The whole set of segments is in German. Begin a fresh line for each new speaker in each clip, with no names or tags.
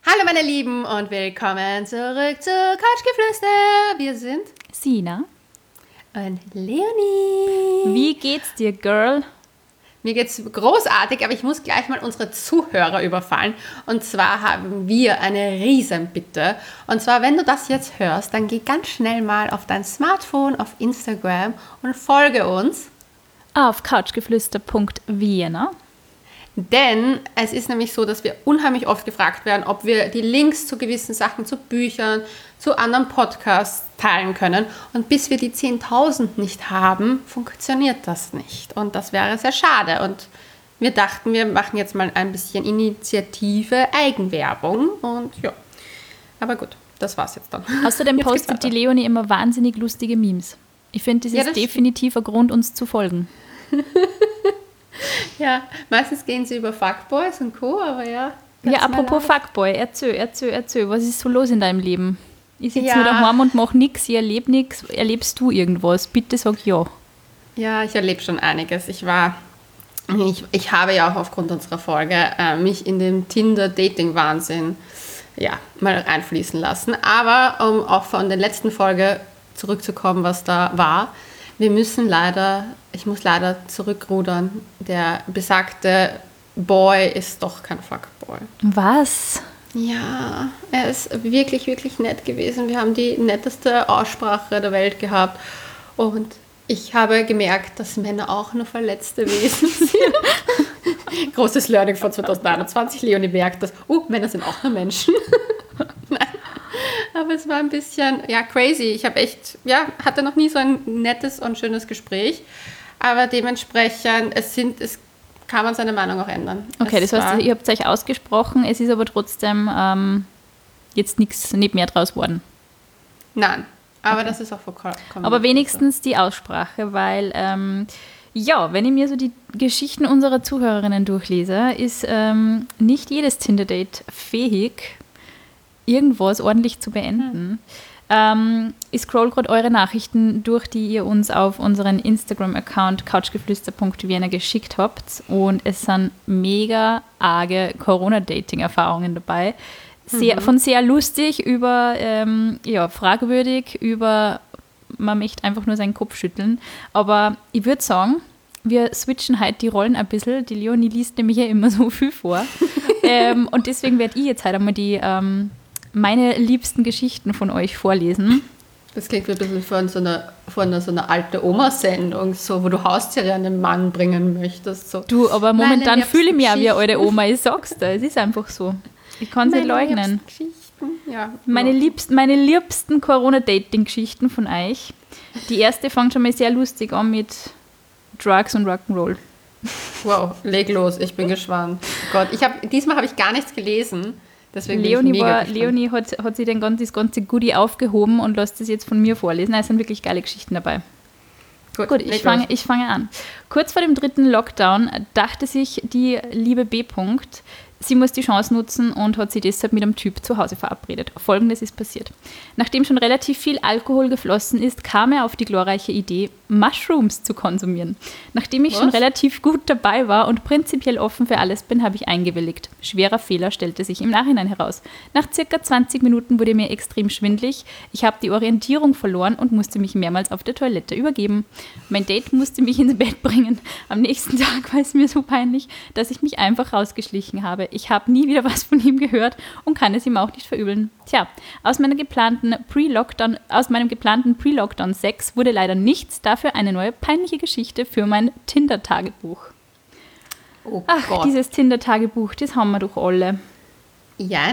Hallo meine Lieben und willkommen zurück zu Couchgeflüster. Wir sind
Sina
und Leonie.
Wie geht's dir, Girl?
Mir geht's großartig, aber ich muss gleich mal unsere Zuhörer überfallen. Und zwar haben wir eine Riesenbitte. Und zwar, wenn du das jetzt hörst, dann geh ganz schnell mal auf dein Smartphone, auf Instagram und folge uns.
Auf couchgeflüster.vienna.
Denn es ist nämlich so, dass wir unheimlich oft gefragt werden, ob wir die Links zu gewissen Sachen, zu Büchern, zu anderen Podcasts teilen können. Und bis wir die 10.000 nicht haben, funktioniert das nicht. Und das wäre sehr schade. Und wir dachten, wir machen jetzt mal ein bisschen Initiative, Eigenwerbung. Und ja, aber gut, das war's jetzt dann.
Außerdem postet die Leonie immer wahnsinnig lustige Memes. Ich finde, das ist definitiv ein Grund, uns zu folgen.
Ja, meistens gehen sie über Fuckboys und Co., aber ja.
Ja, apropos Fuckboy, erzähl. Was ist so los in deinem Leben? Ich sitze nur daheim und mache nichts, ich erlebe nichts. Erlebst du irgendwas? Bitte sag ja.
Ja, ich erlebe schon einiges. Ich habe ja auch aufgrund unserer Folge mich in den Tinder-Dating-Wahnsinn mal reinfließen lassen. Aber um auch von der letzten Folge zurückzukommen, was da war, ich muss leider zurückrudern. Der besagte Boy ist doch kein Fuckboy.
Was?
Ja, er ist wirklich, wirklich nett gewesen. Wir haben die netteste Aussprache der Welt gehabt. Und ich habe gemerkt, dass Männer auch nur verletzte Wesen sind. Großes Learning von 2021. Leonie merkt, dass Männer sind auch nur Menschen. Nein. Aber es war ein bisschen, crazy. Ich habe hatte noch nie so ein nettes und schönes Gespräch. Aber dementsprechend, kann man seine Meinung auch ändern.
Okay, das heißt, ihr habt es euch ausgesprochen, es ist aber trotzdem jetzt nicht mehr draus worden.
Nein, aber das ist auch vollkommen.
Aber wenigstens die Aussprache, weil, wenn ich mir so die Geschichten unserer Zuhörerinnen durchlese, ist nicht jedes Tinder-Date fähig, irgendwas ordentlich zu beenden. Ich scroll gerade eure Nachrichten durch, die ihr uns auf unseren Instagram-Account couchgeflüster.vienna geschickt habt, und es sind mega arge Corona-Dating-Erfahrungen dabei. Von sehr lustig über fragwürdig, über man möchte einfach nur seinen Kopf schütteln. Aber ich würde sagen, wir switchen heute die Rollen ein bisschen. Die Leonie liest nämlich ja immer so viel vor. Und deswegen werde ich jetzt halt einmal meine liebsten Geschichten von euch vorlesen.
Das klingt wie ein bisschen von so einer alte Oma-Sendung, so, wo du Haustiere an den Mann bringen möchtest. So.
Du, aber momentan fühle ich mich auch wie eine alte Oma, ich sag's dir, es ist einfach so. Ich kann es nicht leugnen. Meine liebsten Corona-Dating-Geschichten von euch. Die erste fängt schon mal sehr lustig an mit Drugs und Rock'n'Roll.
Wow, leg los, ich bin gespannt. Gott, diesmal habe ich gar nichts gelesen. Deswegen
Leonie hat sich das ganze Goodie aufgehoben und lässt es jetzt von mir vorlesen. Es sind wirklich geile Geschichten dabei. Gut, ich fange an. Kurz vor dem 3. Lockdown dachte sich die liebe B. Sie muss die Chance nutzen und hat sich deshalb mit einem Typ zu Hause verabredet. Folgendes ist passiert. Nachdem schon relativ viel Alkohol geflossen ist, kam er auf die glorreiche Idee, Mushrooms zu konsumieren. Nachdem ich schon relativ gut dabei war und prinzipiell offen für alles bin, habe ich eingewilligt. Schwerer Fehler stellte sich im Nachhinein heraus. Nach circa 20 Minuten wurde mir extrem schwindelig. Ich habe die Orientierung verloren und musste mich mehrmals auf der Toilette übergeben. Mein Date musste mich ins Bett bringen. Am nächsten Tag war es mir so peinlich, dass ich mich einfach rausgeschlichen habe. Ich habe nie wieder was von ihm gehört und kann es ihm auch nicht verübeln. Tja, aus meinem geplanten Pre-Lockdown-Sex wurde leider nichts, dafür eine neue peinliche Geschichte für mein Tinder-Tagebuch.
Oh
Ach,
Gott.
Dieses Tinder-Tagebuch, das haben wir doch alle.
Ja,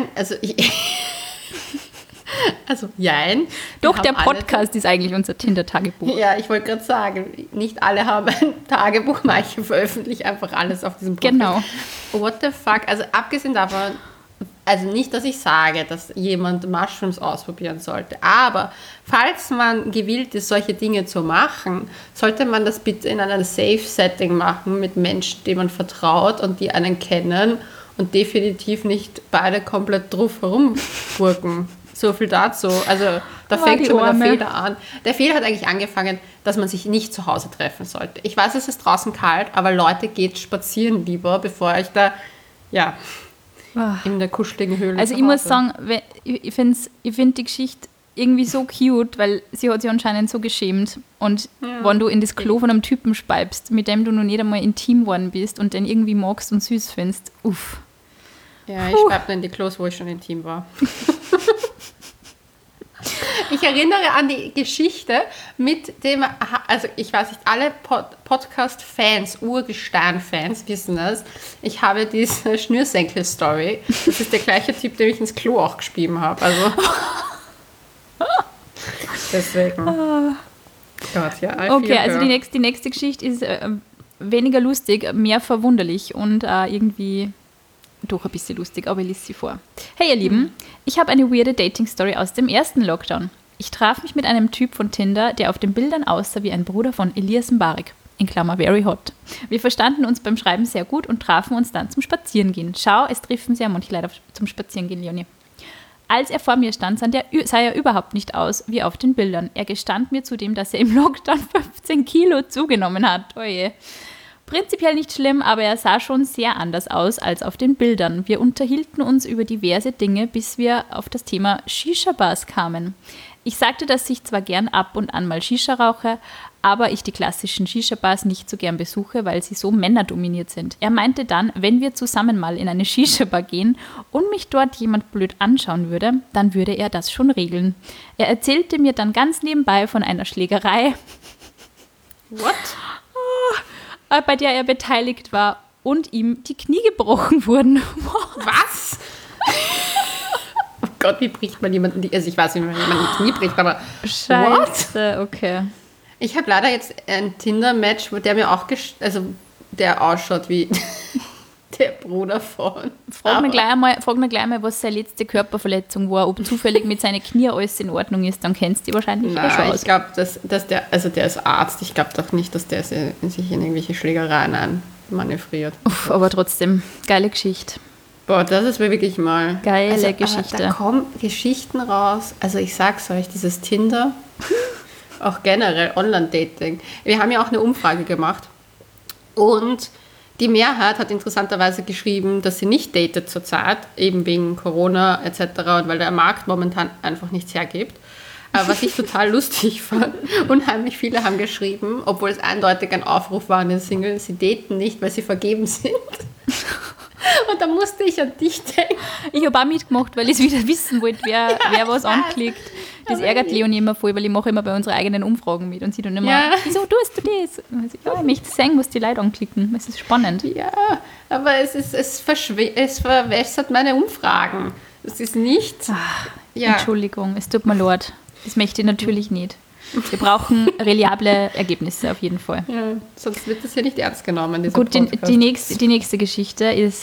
jein.
Doch, der Podcast ist eigentlich unser Tinder-Tagebuch.
Ja, ich wollte gerade sagen, nicht alle haben ein Tagebuch, manche veröffentlichen einfach alles auf diesem Podcast.
Genau.
What the fuck? Also abgesehen davon, also nicht, dass ich sage, dass jemand Mushrooms ausprobieren sollte, aber falls man gewillt ist, solche Dinge zu machen, sollte man das bitte in einem Safe-Setting machen mit Menschen, denen man vertraut und die einen kennen und definitiv nicht beide komplett drauf herumgurken. So viel dazu. Also da fängt schon mal der Fehler an. Der Fehler hat eigentlich angefangen, dass man sich nicht zu Hause treffen sollte. Ich weiß, es ist draußen kalt, aber Leute, geht spazieren lieber, bevor euch da, in der kuscheligen Höhle.
Also ich muss sagen, ich finde die Geschichte irgendwie so cute, weil sie hat sich anscheinend so geschämt. Und wenn du in das Klo von einem Typen speibst, mit dem du noch nicht einmal intim geworden bist und den irgendwie magst und süß findest, uff.
Ja, ich speibte in die Klos, wo ich schon intim war. Ich erinnere an die Geschichte mit dem, also ich weiß nicht, alle Podcast-Fans, Urgestein-Fans wissen es. Ich habe diese Schnürsenkel-Story. Das ist der gleiche Typ, dem ich ins Klo auch gespieben habe. Also deswegen. Gott, ja.
Okay, also die nächste Geschichte ist weniger lustig, mehr verwunderlich und irgendwie doch ein bisschen lustig, aber ich lese sie vor. Hey ihr Lieben, ich habe eine weirde Dating-Story aus dem ersten Lockdown. Ich traf mich mit einem Typ von Tinder, der auf den Bildern aussah wie ein Bruder von Elias Mbarek, in Klammer very hot. Wir verstanden uns beim Schreiben sehr gut und trafen uns dann zum Spazierengehen. Schau, es treffen sehr manche Leute zum Spazierengehen, Leonie. Als er vor mir stand, sah er überhaupt nicht aus wie auf den Bildern. Er gestand mir zudem, dass er im Lockdown 15 Kilo zugenommen hat. Oje. Prinzipiell nicht schlimm, aber er sah schon sehr anders aus als auf den Bildern. Wir unterhielten uns über diverse Dinge, bis wir auf das Thema Shisha-Bars kamen. Ich sagte, dass ich zwar gern ab und an mal Shisha rauche, aber ich die klassischen Shisha-Bars nicht so gern besuche, weil sie so männerdominiert sind. Er meinte dann, wenn wir zusammen mal in eine Shisha-Bar gehen und mich dort jemand blöd anschauen würde, dann würde er das schon regeln. Er erzählte mir dann ganz nebenbei von einer Schlägerei.
What?
Bei der er beteiligt war und ihm die Knie gebrochen wurden.
Was? Oh Gott, wie bricht man jemanden die... Also ich weiß nicht, wie man jemanden die Knie bricht, aber...
Scheiße, what? Okay.
Ich habe leider jetzt ein Tinder-Match, der mir auch... der ausschaut wie der Bruder von...
Frag mir gleich mal, was seine letzte Körperverletzung war, ob zufällig mit seinen Knie alles in Ordnung ist, dann kennst du die wahrscheinlich schon aus.
Ich glaube, dass der ist Arzt, ich glaube doch nicht, dass der sich in irgendwelche Schlägereien manövriert.
Uff, aber trotzdem, geile Geschichte.
Boah, das ist mir wirklich mal...
Geile Geschichte.
Da kommen Geschichten raus, also ich sag's euch, dieses Tinder, auch generell Online-Dating. Wir haben ja auch eine Umfrage gemacht und... Die Mehrheit hat interessanterweise geschrieben, dass sie nicht datet zurzeit, eben wegen Corona etc. und weil der Markt momentan einfach nichts hergibt. Was ich total lustig fand. Unheimlich viele haben geschrieben, obwohl es eindeutig ein Aufruf war an den Singles, sie daten nicht, weil sie vergeben sind. Und da musste ich an dich denken.
Ich habe auch mitgemacht, weil ich es wieder wissen wollte, wer was anklickt. Das ärgert Leonie immer voll, weil ich mache immer bei unseren eigenen Umfragen mit und sie dann immer, wieso tust du das? Also, ich möchte sehen, was die Leute anklicken. Es ist spannend.
Ja, aber es verwässert meine Umfragen. Es ist nicht...
Entschuldigung, es tut mir leid. Das möchte ich natürlich nicht. Wir brauchen reliable Ergebnisse auf jeden Fall.
Ja, sonst wird das hier nicht ernst genommen.
Gut, die nächste Geschichte ist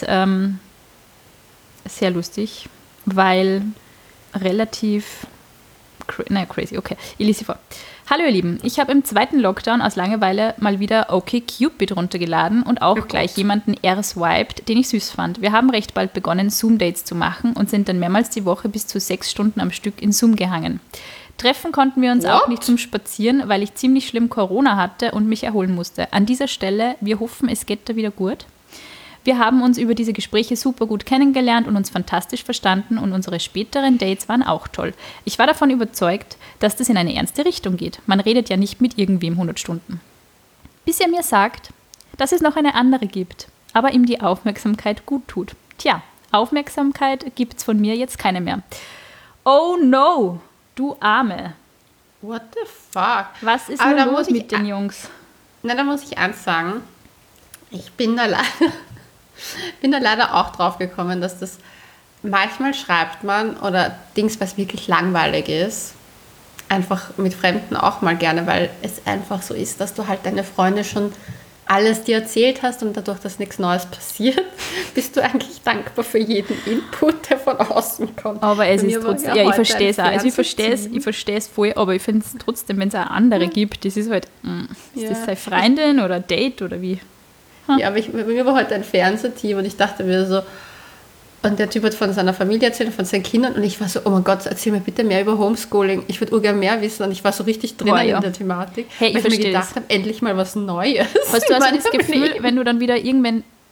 sehr lustig, weil relativ... crazy, okay. Ich lese sie vor. Hallo ihr Lieben, ich habe im zweiten Lockdown aus Langeweile mal wieder OkCupid runtergeladen und auch gleich jemanden swiped, den ich süß fand. Wir haben recht bald begonnen, Zoom-Dates zu machen und sind dann mehrmals die Woche bis zu 6 Stunden am Stück in Zoom gehangen. Treffen konnten wir uns auch nicht zum Spazieren, weil ich ziemlich schlimm Corona hatte und mich erholen musste. An dieser Stelle, wir hoffen, es geht da wieder gut. Wir haben uns über diese Gespräche super gut kennengelernt und uns fantastisch verstanden und unsere späteren Dates waren auch toll. Ich war davon überzeugt, dass das in eine ernste Richtung geht. Man redet ja nicht mit irgendwem 100 Stunden. Bis er mir sagt, dass es noch eine andere gibt, aber ihm die Aufmerksamkeit gut tut. Tja, Aufmerksamkeit gibt's von mir jetzt keine mehr. Oh no, du Arme.
What the fuck?
Was ist nur los mit den Jungs?
Na, da muss ich eins sagen. Ich bin da leider auch drauf gekommen, dass das manchmal schreibt man oder Dings, was wirklich langweilig ist, einfach mit Fremden auch mal gerne, weil es einfach so ist, dass du halt deine Freunde schon alles dir erzählt hast und dadurch, dass nichts Neues passiert, bist du eigentlich dankbar für jeden Input, der von außen kommt.
Aber es ist trotzdem, ja, ich verstehe es auch. Also ich verstehe es voll, aber ich finde es trotzdem, wenn es auch andere gibt, das ist halt, ist das seine Freundin oder Date oder wie?
Ja, aber bei mir war heute ein Fernsehteam und ich dachte mir so, und der Typ hat von seiner Familie erzählt, von seinen Kindern und ich war so, oh mein Gott, erzähl mir bitte mehr über Homeschooling. Ich würde urgern mehr wissen und ich war so richtig drin in der Thematik,
hey,
weil ich mir gedacht habe, endlich mal was Neues.
Hast du also das Gefühl, wenn du dann wieder irgendwann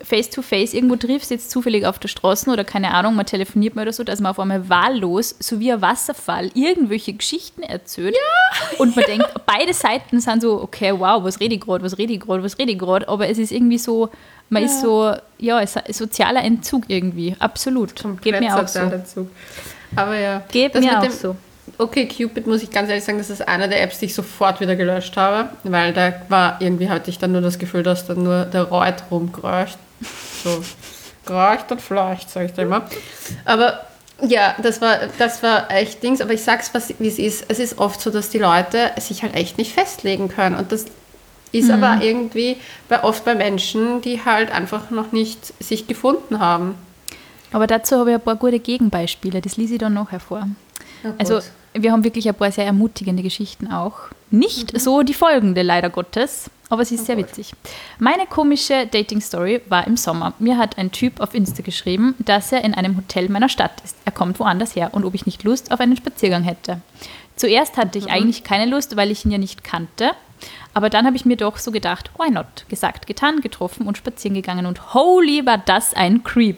face-to-face irgendwo triffst, jetzt zufällig auf der Straße oder keine Ahnung, man telefoniert mal oder so, dass man auf einmal wahllos, so wie ein Wasserfall, irgendwelche Geschichten erzählt. Ja. Und man denkt, beide Seiten sind so, okay, wow, was rede ich gerade, aber es ist irgendwie so, man ist so, ja, es ist ein sozialer Entzug irgendwie, absolut. Geht mir auch so.
Entzug. Aber ja.
Geht mir auch so.
Okay, Cupid, muss ich ganz ehrlich sagen, das ist eine der Apps, die ich sofort wieder gelöscht habe, weil da war irgendwie, hatte ich dann nur das Gefühl, dass da nur der Reut rumkreucht. So, kreucht und fleucht, sag ich da immer. Aber ja, das war echt Dings, aber ich sag's, wie es ist. Es ist oft so, dass die Leute sich halt echt nicht festlegen können und das ist aber irgendwie oft bei Menschen, die halt einfach noch nicht sich gefunden haben.
Aber dazu habe ich ein paar gute Gegenbeispiele, das lese ich dann noch hervor. Also wir haben wirklich ein paar sehr ermutigende Geschichten auch. Nicht so die folgende, leider Gottes, aber sie ist sehr witzig. Meine komische Dating-Story war im Sommer. Mir hat ein Typ auf Insta geschrieben, dass er in einem Hotel meiner Stadt ist. Er kommt woanders her und ob ich nicht Lust auf einen Spaziergang hätte. Zuerst hatte ich eigentlich keine Lust, weil ich ihn ja nicht kannte. Aber dann habe ich mir doch so gedacht, why not? Gesagt, getan, getroffen und spazieren gegangen. Und holy, war das ein Creep.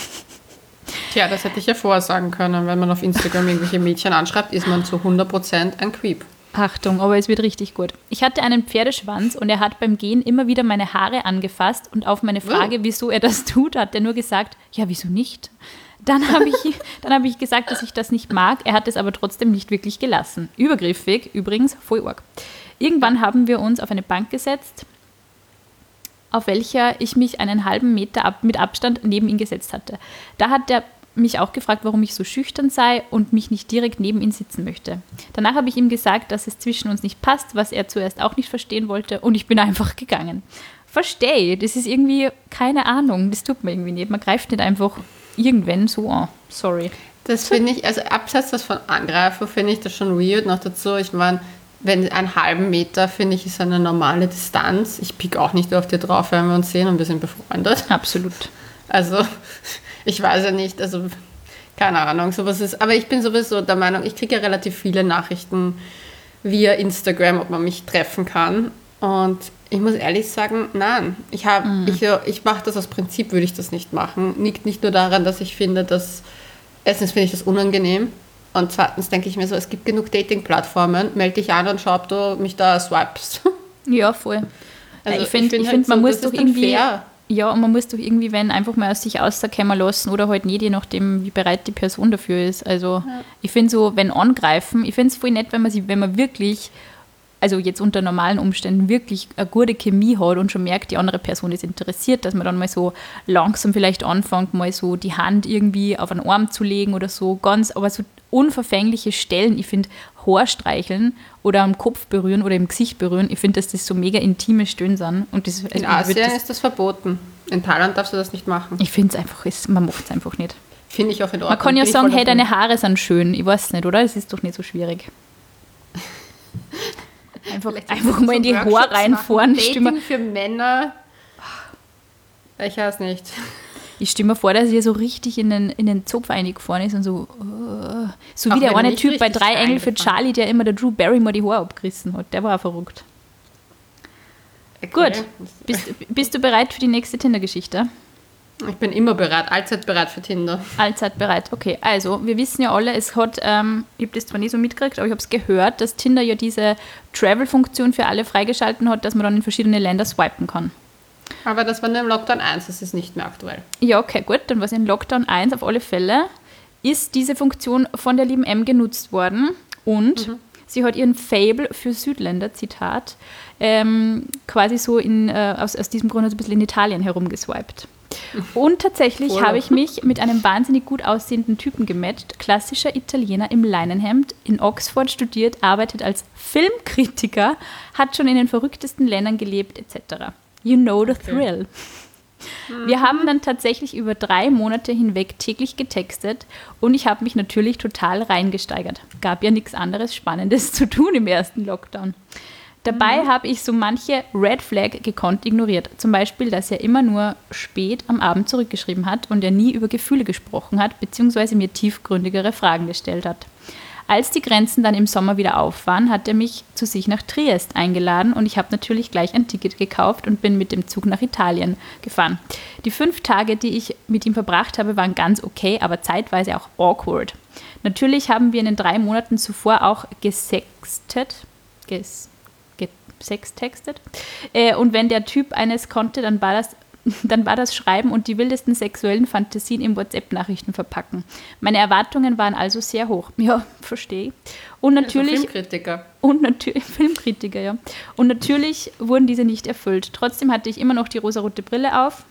Tja, das hätte ich ja vorsagen können. Wenn man auf Instagram irgendwelche Mädchen anschreibt, ist man zu 100% ein Creep.
Achtung, aber es wird richtig gut. Ich hatte einen Pferdeschwanz und er hat beim Gehen immer wieder meine Haare angefasst und auf meine Frage, wieso er das tut, hat er nur gesagt, ja, wieso nicht? Dann habe ich gesagt, dass ich das nicht mag. Er hat es aber trotzdem nicht wirklich gelassen. Übergriffig, übrigens, voll arg. Irgendwann haben wir uns auf eine Bank gesetzt, auf welcher ich mich einen halben Meter mit Abstand neben ihn gesetzt hatte. Da hat er mich auch gefragt, warum ich so schüchtern sei und mich nicht direkt neben ihn sitzen möchte. Danach habe ich ihm gesagt, dass es zwischen uns nicht passt, was er zuerst auch nicht verstehen wollte und ich bin einfach gegangen. Verstehe, das ist irgendwie, keine Ahnung, das tut man irgendwie nicht. Man greift nicht einfach irgendwann so an. Sorry.
Das finde ich, also abseits das von Angreifen, finde ich das schon weird. Noch dazu, ich meine, wenn einen halben Meter, finde ich, ist eine normale Distanz. Ich pick auch nicht auf dir drauf, wenn wir uns sehen und wir sind befreundet.
Absolut.
Also, ich weiß ja nicht, also, keine Ahnung, sowas ist, aber ich bin sowieso der Meinung, ich kriege ja relativ viele Nachrichten via Instagram, ob man mich treffen kann. Und ich muss ehrlich sagen, nein, ich mache das aus Prinzip, würde ich das nicht machen. Liegt nicht nur daran, dass ich finde, dass, erstens finde ich das unangenehm, und zweitens denke ich mir so, es gibt genug Dating-Plattformen, melde dich an und schau, ob du mich da swipest.
Ja, voll. Also
ich finde,
man so, muss doch irgendwie,
fair.
Ja, und man muss doch irgendwie, wenn, einfach mal aus sich rauskommen lassen oder halt nicht, je nachdem, wie bereit die Person dafür ist. Also ich finde so, wenn angreifen, ich finde es voll nett, wenn man wirklich, also jetzt unter normalen Umständen wirklich eine gute Chemie hat und schon merkt, die andere Person ist interessiert, dass man dann mal so langsam vielleicht anfängt, mal so die Hand irgendwie auf einen Arm zu legen oder so, ganz, aber so unverfängliche Stellen, ich finde, Haar streicheln oder am Kopf berühren oder im Gesicht berühren, ich finde, dass das so mega intime Stöhnen sind. Und das, also
in Asien ist das verboten. In Thailand darfst du das nicht machen.
Ich finde es einfach, man macht es einfach nicht.
Finde ich auch in Ordnung.
Man kann ja sagen, hey, deine Haare sind schön. Ich weiß nicht, oder? Das ist doch nicht so schwierig. Einfach mal in die Haare reinfahren.
Dating für Männer. Ich weiß nicht.
Ich stelle mir vor, dass er so richtig in den Zopf eingefahren ist und so so wie der eine Typ bei 3 Engel für Charlie, der immer der Drew Barrymore die Haare abgerissen hat. Der war auch verrückt. Okay. Gut. Bist du bereit für die nächste Tinder-Geschichte?
Ich bin immer bereit, allzeit bereit für Tinder.
Allzeit bereit, okay. Also, wir wissen ja alle, es hat, ich habe das zwar nicht so mitgekriegt, aber ich habe es gehört, dass Tinder ja diese Travel-Funktion für alle freigeschalten hat, dass man dann in verschiedene Länder swipen kann.
Aber das war nur im Lockdown 1, das ist nicht mehr aktuell.
Ja, okay, gut. Dann war es in Lockdown 1 auf alle Fälle, ist diese Funktion von der lieben M genutzt worden und sie hat ihren Faible für Südländer, Zitat, quasi so aus diesem Grund ein bisschen in Italien herumgeswiped. Und tatsächlich habe ich mich mit einem wahnsinnig gut aussehenden Typen gematcht, klassischer Italiener im Leinenhemd, in Oxford studiert, arbeitet als Filmkritiker, hat schon in den verrücktesten Ländern gelebt, etc. You know the thrill. Wir haben dann tatsächlich über 3 Monate hinweg täglich getextet und ich habe mich natürlich total reingesteigert. Gab ja nichts anderes Spannendes zu tun im ersten Lockdown. Dabei habe ich so manche Red Flag gekonnt ignoriert. Zum Beispiel, dass er immer nur spät am Abend zurückgeschrieben hat und er nie über Gefühle gesprochen hat, beziehungsweise mir tiefgründigere Fragen gestellt hat. Als die Grenzen dann im Sommer wieder auf waren, hat er mich zu sich nach Triest eingeladen und ich habe natürlich gleich ein Ticket gekauft und bin mit dem Zug nach Italien gefahren. Die 5 Tage, die ich mit ihm verbracht habe, waren ganz okay, aber zeitweise auch awkward. Natürlich haben wir in den 3 Monaten zuvor auch gesextet. Und wenn der Typ eines konnte, dann war das Schreiben und die wildesten sexuellen Fantasien in WhatsApp-Nachrichten verpacken. Meine Erwartungen waren also sehr hoch. Ja, verstehe. Und natürlich... Filmkritiker, ja. Und natürlich wurden diese nicht erfüllt. Trotzdem hatte ich immer noch die rosarote Brille auf.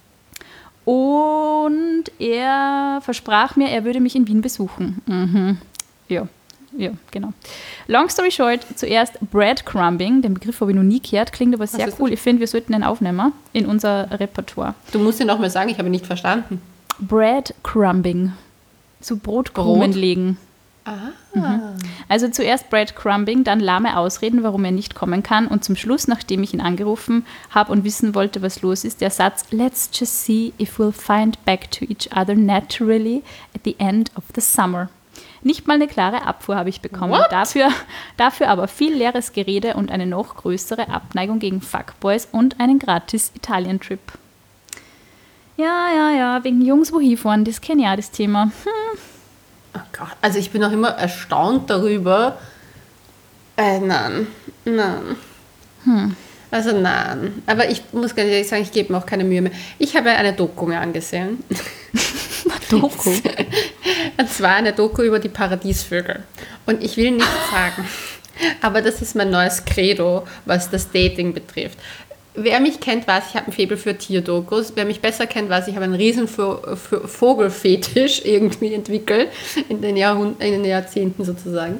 Und er versprach mir, er würde mich in Wien besuchen. Mhm. Ja, genau. Long story short, zuerst Breadcrumbing, den Begriff habe ich noch nie gehört, klingt aber sehr cool. Ich finde, wir sollten den aufnehmen in unser Repertoire.
Du musst ihn nochmal sagen, ich habe ihn nicht verstanden.
Breadcrumbing, so Brotkrumen legen. Also zuerst Breadcrumbing, dann lahme Ausreden, warum er nicht kommen kann und zum Schluss, nachdem ich ihn angerufen habe und wissen wollte, was los ist, der Satz "Let's just see if we'll find back to each other naturally at the end of the summer." Nicht mal eine klare Abfuhr habe ich bekommen. Dafür aber viel leeres Gerede und eine noch größere Abneigung gegen Fuckboys und einen gratis Italien-Trip. Ja, wegen Jungs wo hinfahren, das kenne ich auch, das Thema.
Oh Gott, also ich bin auch immer erstaunt darüber. Nein. Also nein. Aber ich muss ganz ehrlich sagen, ich gebe mir auch keine Mühe mehr. Ich habe eine Doku mir angesehen.
Doku?
Und zwar eine Doku über die Paradiesvögel. Und ich will nichts sagen, aber das ist mein neues Credo, was das Dating betrifft. Wer mich kennt, weiß, ich habe ein Faible für Tierdokus. Wer mich besser kennt, weiß, ich habe einen riesen Vogelfetisch irgendwie entwickelt, in den Jahrzehnten sozusagen.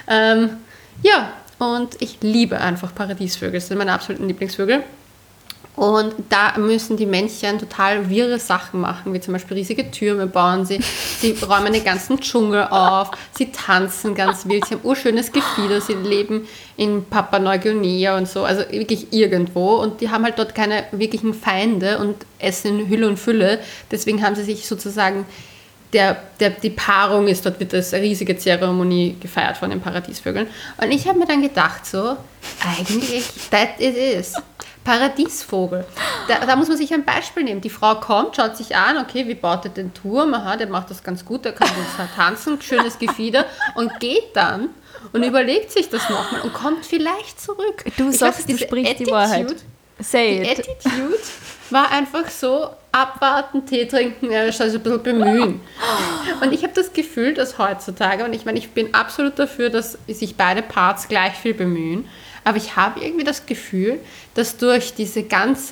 Und ich liebe einfach Paradiesvögel. Das sind meine absoluten Lieblingsvögel. Und da müssen die Männchen total wirre Sachen machen, wie zum Beispiel riesige Türme bauen sie räumen den ganzen Dschungel auf, sie tanzen ganz wild, sie haben urschönes Gefieder, sie leben in Papua-Neuguinea und so, also wirklich irgendwo und die haben halt dort keine wirklichen Feinde und essen in Hülle und Fülle, deswegen haben sie sich sozusagen, die Paarung ist, dort wird eine riesige Zeremonie gefeiert von den Paradiesvögeln und ich habe mir dann gedacht so, eigentlich, that it is. Paradiesvogel. Da muss man sich ein Beispiel nehmen. Die Frau kommt, schaut sich an, okay, wie baut er den Turm? Aha, der macht das ganz gut, der kann gut tanzen, schönes Gefieder und geht dann und überlegt sich das nochmal und kommt vielleicht zurück.
Du sagst, du sprichst die Wahrheit. Say it.
Die Attitude war einfach so, abwarten, Tee trinken, also ein bisschen bemühen. Und ich habe das Gefühl, dass heutzutage, und ich meine, ich bin absolut dafür, dass sich beide Parts gleich viel bemühen, aber ich habe irgendwie das Gefühl, dass durch dieses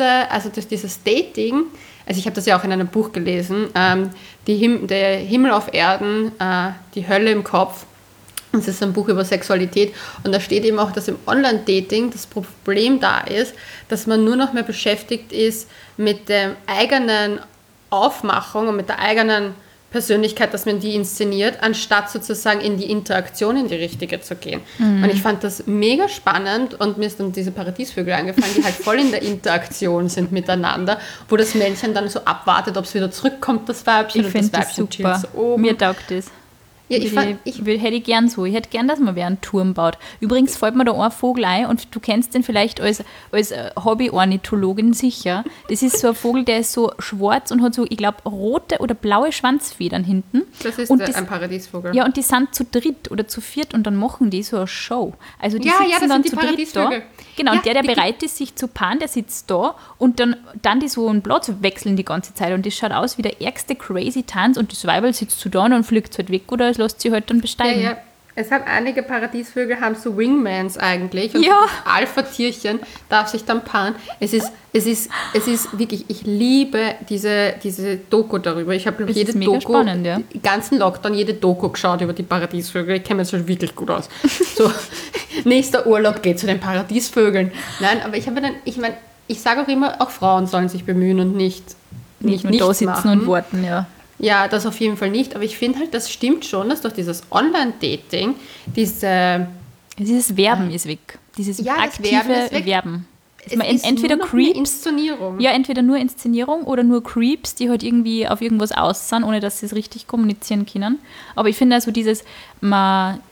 Dating, also ich habe das ja auch in einem Buch gelesen, der Himmel auf Erden, die Hölle im Kopf, das ist ein Buch über Sexualität und da steht eben auch, dass im Online-Dating das Problem da ist, dass man nur noch mehr beschäftigt ist mit der eigenen Aufmachung und mit der eigenen Persönlichkeit, dass man die inszeniert, anstatt sozusagen in die Interaktion, in die richtige zu gehen. Und ich fand das mega spannend und mir ist dann diese Paradiesvögel eingefallen, die halt voll in der Interaktion sind miteinander, wo das Männchen dann so abwartet, ob es wieder zurückkommt, das Weibchen,
und das Weibchen super. So oben. Mir taugt das. Ja, hätte ich gern so. Ich hätte gern, dass man wer einen Turm baut. Übrigens fällt mir da ein Vogel ein und du kennst den vielleicht als Hobby-Ornithologin sicher. Das ist so ein Vogel, der ist so schwarz und hat so, ich glaube, rote oder blaue Schwanzfedern hinten.
Das ist ein Paradiesvogel.
Ja, und die sind zu dritt oder zu viert und dann machen die so eine Show. Also die sitzen dann zu dritt da. Genau, und der bereit ist, sich zu paaren, der sitzt da und dann die so einen Platz wechseln die ganze Zeit und das schaut aus wie der ärgste crazy Tanz und das Weibel sitzt so da und fliegt halt weg oder es lässt sie halt dann besteigen.
Ja. Es haben einige Paradiesvögel haben so Wingmans eigentlich und das Alpha-Tierchen darf sich dann paaren. Es ist wirklich, ich liebe diese Doku darüber. Ich habe jede Doku,
spannend, ja.
Den ganzen Lockdown, jede Doku geschaut über die Paradiesvögel. Ich kenne mich schon wirklich gut aus. So, nächster Urlaub geht zu den Paradiesvögeln. Nein, aber ich sage auch immer, auch Frauen sollen sich bemühen und nicht
da sitzen
machen.
Und warten, ja.
Ja, das auf jeden Fall nicht, aber ich finde halt, das stimmt schon, dass durch dieses Online-Dating
dieses Werben ist weg. Dieses aktive Werben. Entweder Creeps,
Inszenierung.
Ja, entweder nur Inszenierung oder nur Creeps, die halt irgendwie auf irgendwas aussehen, ohne dass sie es richtig kommunizieren können. Aber ich finde also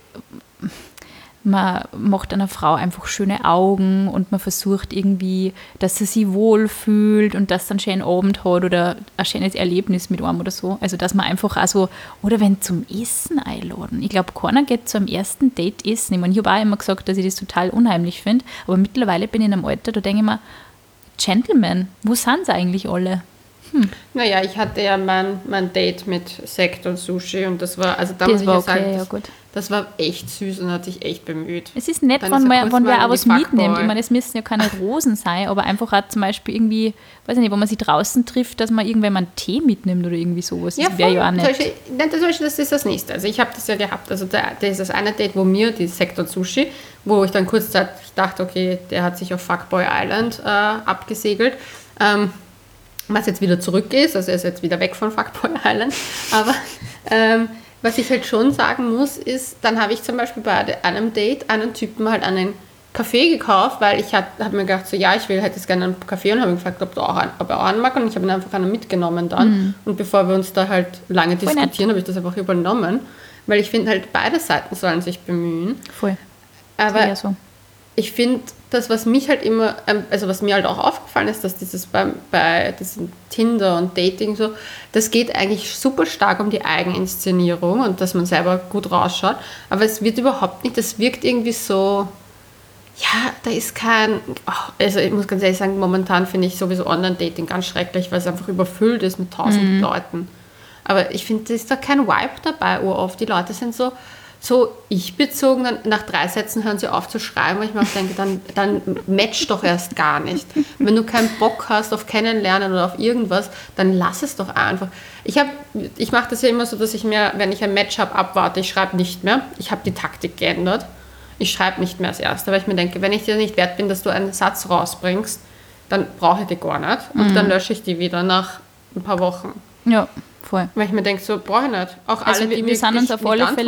man macht einer Frau einfach schöne Augen und man versucht irgendwie, dass sie sich wohlfühlt und dass sie einen schönen Abend hat oder ein schönes Erlebnis mit einem oder so. Also dass man einfach auch so, oder wenn zum Essen einladen. Ich glaube, keiner geht zu einem ersten Date essen. Ich meine, ich habe auch immer gesagt, dass ich das total unheimlich finde, aber mittlerweile bin ich in einem Alter, da denke ich mir, Gentlemen, wo sind sie eigentlich alle?
Naja, ich hatte ja mein Date mit Sekt und Sushi und das war, also da muss ich ja sagen, das war echt süß und hat sich echt bemüht.
Es ist nett, wenn wer auch was mitnimmt. Ich meine, es müssen ja keine Rosen sein, aber einfach auch zum Beispiel irgendwie, weiß ich nicht, wo man sich draußen trifft, dass man irgendwann mal einen Tee mitnimmt oder irgendwie sowas. Das wäre ja auch nett.
Das ist das Nächste. Also ich habe das ja gehabt. Also da ist das eine Date, wo mir, die Sekt und Sushi, wo ich dann kurzzeitig dachte, okay, der hat sich auf Fuckboy Island abgesegelt. Was jetzt wieder zurück ist, also er ist jetzt wieder weg von Fuckboy Island, aber was ich halt schon sagen muss, ist, dann habe ich zum Beispiel bei einem Date einen Typen halt einen Kaffee gekauft, weil ich habe mir gedacht, so ja, hätte jetzt gerne einen Kaffee und habe ihn gefragt, ob er auch einen mag und ich habe ihn einfach einen mitgenommen dann und bevor wir uns da halt lange diskutieren, habe ich das einfach übernommen, weil ich finde halt, beide Seiten sollen sich bemühen.
Voll.
Aber
ja, so.
Ich finde, das, was mich halt immer, also was mir halt auch aufgefallen ist, dass dieses bei diesem Tinder und Dating so, das geht eigentlich super stark um die Eigeninszenierung und dass man selber gut rausschaut, aber es wird überhaupt nicht, das wirkt irgendwie so, ja, da ist kein, also ich muss ganz ehrlich sagen, momentan finde ich sowieso Online-Dating ganz schrecklich, weil es einfach überfüllt ist mit 1000 Leuten. Aber ich finde, da ist da kein Vibe dabei oft. Die Leute sind so ich-bezogen, dann nach 3 Sätzen hören sie auf zu schreiben, weil ich mir auch denke, dann match doch erst gar nicht. Wenn du keinen Bock hast auf Kennenlernen oder auf irgendwas, dann lass es doch einfach. Ich mache das ja immer so, dass ich mir, wenn ich ein Match habe, abwarte, ich schreibe nicht mehr. Ich habe die Taktik geändert. Ich schreibe nicht mehr als Erste, weil ich mir denke, wenn ich dir nicht wert bin, dass du einen Satz rausbringst, dann brauche ich die gar nicht. Und dann lösche ich die wieder nach ein paar Wochen.
Ja. Voll.
Weil ich mir denke, so brauche ich nicht. Auch
also
alle, die
wir sind uns auf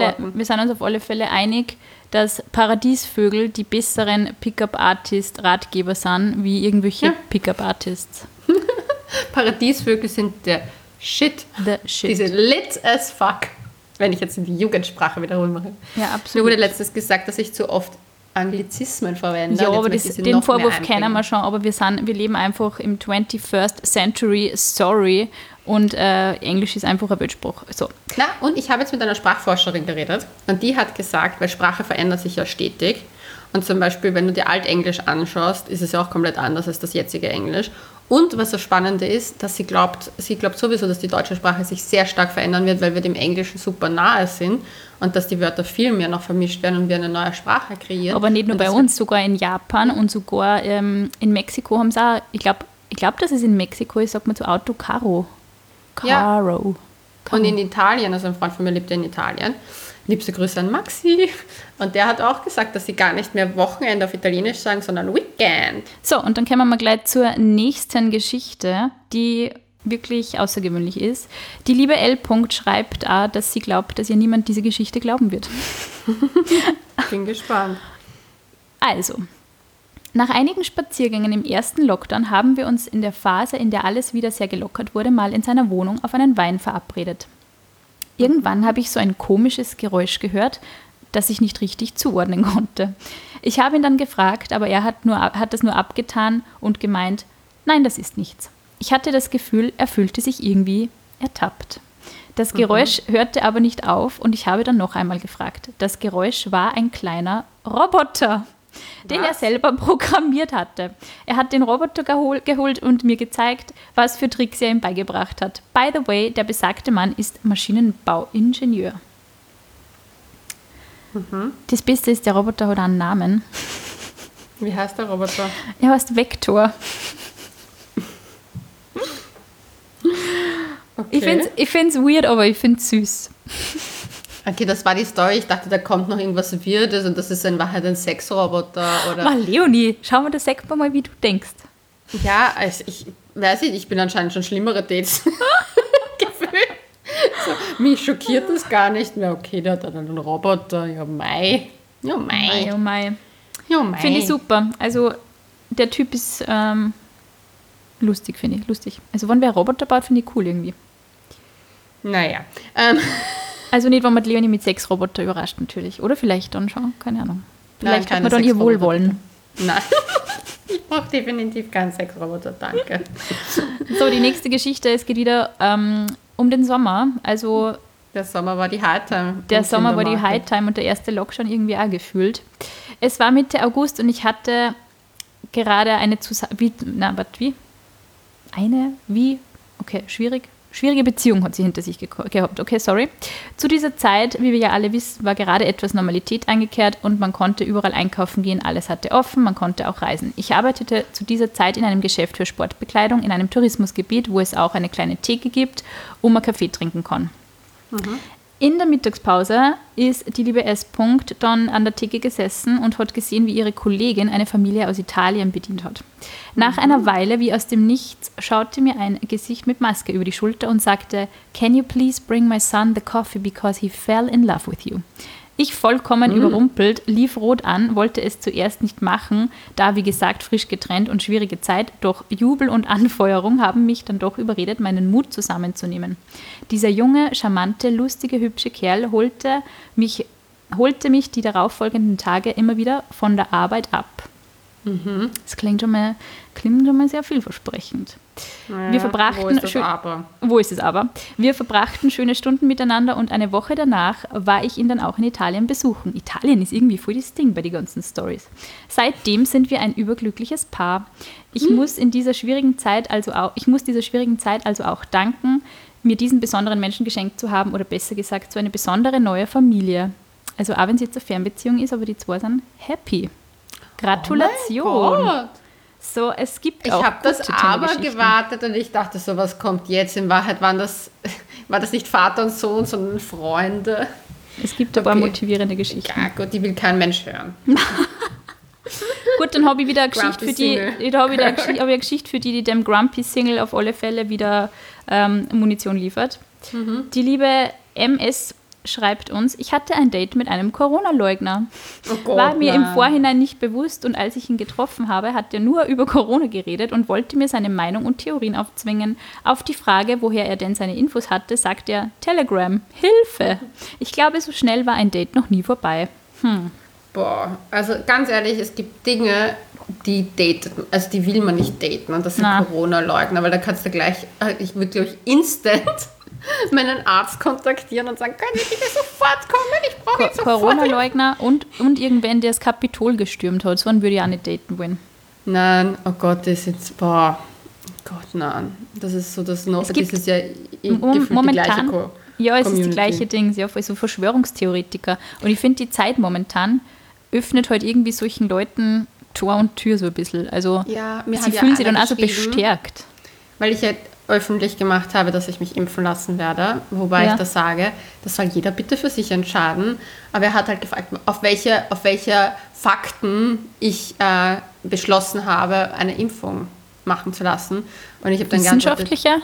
alle Fälle einig, dass Paradiesvögel die besseren Pickup-Artist-Ratgeber sind, wie irgendwelche Pickup-Artists.
Paradiesvögel sind der Shit. Die sind lit as fuck. Wenn ich jetzt in die Jugendsprache wiederholen mache.
Ja, absolut.
Mir wurde letztens gesagt, dass ich zu oft Anglizismen verwende.
Ja, aber den Vorwurf kennen wir schon, aber wir leben einfach im 21st Century, sorry. Und Englisch ist einfach eine Weltsprache. So.
Na, und ich habe jetzt mit einer Sprachforscherin geredet und die hat gesagt, weil Sprache verändert sich ja stetig und zum Beispiel, wenn du dir Altenglisch anschaust, ist es ja auch komplett anders als das jetzige Englisch. Und was das Spannende ist, dass sie glaubt sowieso, dass die deutsche Sprache sich sehr stark verändern wird, weil wir dem Englischen super nahe sind und dass die Wörter viel mehr noch vermischt werden und wir eine neue Sprache kreieren.
Aber nicht nur bei uns, sogar in Japan und sogar in Mexiko haben sie auch, ich glaube, dass es in Mexiko ist, sagt man zu Auto Caro. Caro.
Ja. Und in Italien, also ein Freund von mir lebt in Italien, liebste Grüße an Maxi, und der hat auch gesagt, dass sie gar nicht mehr Wochenende auf Italienisch sagen, sondern Weekend.
So, und dann kommen wir mal gleich zur nächsten Geschichte, die wirklich außergewöhnlich ist. Die liebe L. schreibt auch, dass sie glaubt, dass ihr niemand diese Geschichte glauben wird.
Bin gespannt.
Also, nach einigen Spaziergängen im ersten Lockdown haben wir uns in der Phase, in der alles wieder sehr gelockert wurde, mal in seiner Wohnung auf einen Wein verabredet. Irgendwann habe ich so ein komisches Geräusch gehört, das ich nicht richtig zuordnen konnte. Ich habe ihn dann gefragt, aber er hat das nur abgetan und gemeint, nein, das ist nichts. Ich hatte das Gefühl, er fühlte sich irgendwie ertappt. Das Geräusch hörte aber nicht auf und ich habe dann noch einmal gefragt. Das Geräusch war ein kleiner Roboter, den er selber programmiert hatte. Er hat den Roboter geholt und mir gezeigt, was für Tricks er ihm beigebracht hat. By the way, der besagte Mann ist Maschinenbauingenieur. Das Beste ist, der Roboter hat einen Namen.
Wie heißt der Roboter?
Er heißt Vektor. Okay. Ich finde es weird, aber ich finde es süß.
Okay, das war die Story. Ich dachte, da kommt noch irgendwas Weirdes und das ist in Wahrheit ein Sexroboter. Oder
Mal, Leonie, schau mal das Sekt mal, wie du denkst.
Ja, also ich weiß nicht, ich bin anscheinend schon schlimmere Dates gefühlt. So, mich schockiert das gar nicht mehr. Okay, der hat dann einen Roboter. Ja, mei. Ja, mei.
Ja, mei.
Ja, mei.
Finde ich super. Also, der Typ ist lustig, finde ich. Lustig. Also, wenn wer Roboter baut, finde ich cool irgendwie.
Naja.
Also nicht, wenn man Leonie mit Sexroboter überrascht natürlich. Oder vielleicht dann schon, keine Ahnung. Vielleicht
Nein,
hat man dann ihr Wohlwollen.
Nein, ich brauche definitiv keinen Sexroboter, danke.
So, die nächste Geschichte, es geht wieder um den Sommer. Also
der Sommer war die Hightime.
Der Sommer war die Hightime und der erste Lockdown irgendwie auch gefühlt. Es war Mitte August und ich hatte gerade eine schwierige Beziehung hat sie hinter sich gehabt. Okay, sorry. Zu dieser Zeit, wie wir ja alle wissen, war gerade etwas Normalität eingekehrt und man konnte überall einkaufen gehen, alles hatte offen, man konnte auch reisen. Ich arbeitete zu dieser Zeit in einem Geschäft für Sportbekleidung in einem Tourismusgebiet, wo es auch eine kleine Theke gibt, wo man Kaffee trinken kann. Mhm. In der Mittagspause ist die liebe S. dann an der Theke gesessen und hat gesehen, wie ihre Kollegin eine Familie aus Italien bedient hat. Nach einer Weile, wie aus dem Nichts, schaute mir ein Gesicht mit Maske über die Schulter und sagte, "Can you please bring my son the coffee because he fell in love with you?" Ich vollkommen überrumpelt, lief rot an, wollte es zuerst nicht machen, da, wie gesagt, frisch getrennt und schwierige Zeit, doch Jubel und Anfeuerung haben mich dann doch überredet, meinen Mut zusammenzunehmen. Dieser junge, charmante, lustige, hübsche Kerl holte mich die darauffolgenden Tage immer wieder von der Arbeit ab. Das klingt schon mal sehr vielversprechend.
Naja,
wo ist es aber? Wir verbrachten schöne Stunden miteinander und eine Woche danach war ich ihn dann auch in Italien besuchen. Italien ist irgendwie voll das Ding bei den ganzen Storys. Seitdem sind wir ein überglückliches Paar. Ich muss dieser schwierigen Zeit also auch danken, mir diesen besonderen Menschen geschenkt zu haben oder besser gesagt so eine besondere neue Familie. Also auch wenn es jetzt eine Fernbeziehung ist, aber die zwei sind happy. Gratulation.
Oh mein Gott.
So, es gibt
ich
auch.
Ich habe das aber gewartet und ich dachte so, was kommt jetzt? In Wahrheit war das nicht Vater und Sohn, sondern Freunde.
Es gibt aber motivierende Geschichten.
Ja gut, die will kein Mensch hören.
Gut, dann habe ich wieder eine Geschichte für die, eine Geschichte für die dem Grumpy Single auf alle Fälle wieder Munition liefert. Die liebe MS schreibt uns, ich hatte ein Date mit einem Corona-Leugner.
Oh Gott,
war mir im Vorhinein nicht bewusst und als ich ihn getroffen habe, hat er nur über Corona geredet und wollte mir seine Meinung und Theorien aufzwingen. Auf die Frage, woher er denn seine Infos hatte, sagt er, Telegram, Hilfe. Ich glaube, so schnell war ein Date noch nie vorbei.
Boah, also ganz ehrlich, es gibt Dinge, die will man nicht daten und das sind Corona-Leugner, weil da kannst du gleich, ich würde glaube ich instant meinen Arzt kontaktieren und sagen, können Sie bitte sofort kommen, ich brauche jetzt sofort.
Corona-Leugner und irgendwann, der das Kapitol gestürmt hat, so einen würde ich auch nicht daten wollen.
Nein, oh Gott, das ist jetzt, Gott, nein. Das ist so das noch, das ist ja
momentan,
die gleiche
ja, es ist die gleiche Ding, ja, also Verschwörungstheoretiker. Und ich finde, die Zeit momentan öffnet halt irgendwie solchen Leuten Tor und Tür so ein bisschen. Also
ja,
sie fühlen sich dann auch so bestärkt.
Weil ich ja öffentlich gemacht habe, dass ich mich impfen lassen werde, wobei ich das sage, das soll jeder bitte für sich entscheiden. Aber er hat halt gefragt, auf welche Fakten ich beschlossen habe, eine Impfung machen zu lassen. Und ich habe dann
wissenschaftlicher?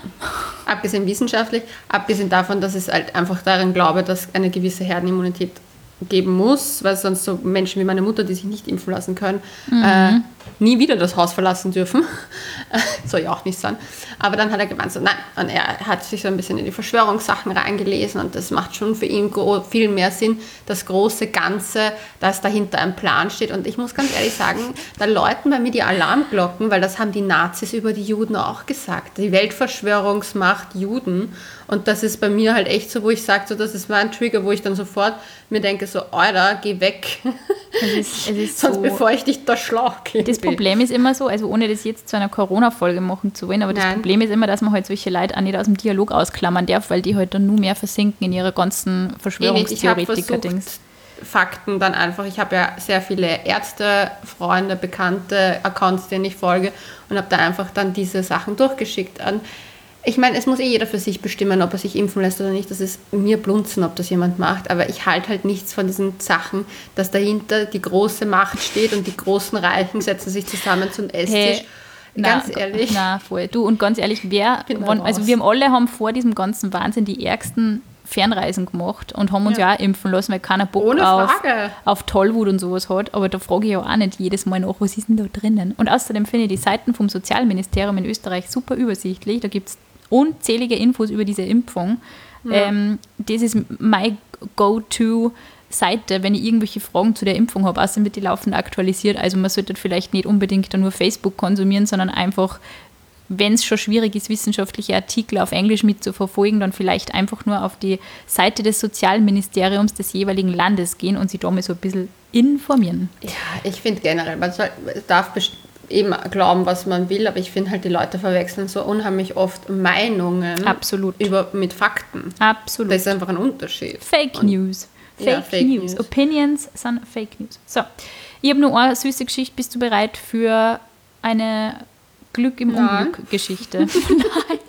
Abgesehen davon, dass ich halt einfach daran glaube, dass eine gewisse Herdenimmunität geben muss, weil sonst so Menschen wie meine Mutter, die sich nicht impfen lassen können, nie wieder das Haus verlassen dürfen. Soll ja auch nicht sein. Aber dann hat er gemeint, so, nein, und er hat sich so ein bisschen in die Verschwörungssachen reingelesen und das macht schon für ihn viel mehr Sinn, das große Ganze, dass dahinter ein Plan steht. Und ich muss ganz ehrlich sagen, da läuten bei mir die Alarmglocken, weil das haben die Nazis über die Juden auch gesagt. Die Weltverschwörungsmacht Juden. Und das ist bei mir halt echt so, wo ich sage, so, das ist mein Trigger, wo ich dann sofort mir denke, so, Alter, geh weg.
Es ist
sonst
so,
bevor ich dich da schlag.
Das Problem ist immer so, also ohne das jetzt zu einer Corona-Folge machen zu wollen, aber das Problem ist immer, dass man halt solche Leute auch nicht aus dem Dialog ausklammern darf, weil die halt dann nur mehr versinken in ihrer ganzen Verschwörungstheoretiker-Dings.
Fakten dann einfach, ich habe ja sehr viele Ärzte, Freunde, Bekannte, Accounts, denen ich folge und habe da einfach dann diese Sachen durchgeschickt an. Ich meine, es muss jeder für sich bestimmen, ob er sich impfen lässt oder nicht. Das ist mir Blunzen, ob das jemand macht. Aber ich halte halt nichts von diesen Sachen, dass dahinter die große Macht steht und die großen Reichen setzen sich zusammen zum Esstisch. Ganz ehrlich.
Na, voll. Du, und ganz ehrlich, wir haben vor diesem ganzen Wahnsinn die ärgsten Fernreisen gemacht und haben uns ja auch impfen lassen, weil keiner Bock auf Tollwut und sowas hat. Aber da frage ich ja auch nicht jedes Mal nach, was ist denn da drinnen? Und außerdem finde ich die Seiten vom Sozialministerium in Österreich super übersichtlich. Da gibt es unzählige Infos über diese Impfung. Ja. Das ist my go-to-Seite, wenn ich irgendwelche Fragen zu der Impfung habe. Außerdem wird die laufend aktualisiert. Also man sollte vielleicht nicht unbedingt nur Facebook konsumieren, sondern einfach, wenn es schon schwierig ist, wissenschaftliche Artikel auf Englisch mitzuverfolgen, dann vielleicht einfach nur auf die Seite des Sozialministeriums des jeweiligen Landes gehen und sich da mal so ein bisschen informieren.
Ja, ich finde generell, man darf eben glauben, was man will, aber ich finde halt, die Leute verwechseln so unheimlich oft Meinungen mit Fakten.
Absolut.
Das ist einfach ein Unterschied.
Fake News. Fake News. Opinions sind Fake News. So, ich habe nur eine süße Geschichte. Bist du bereit für eine Glück im Unglück-Geschichte?
Nein.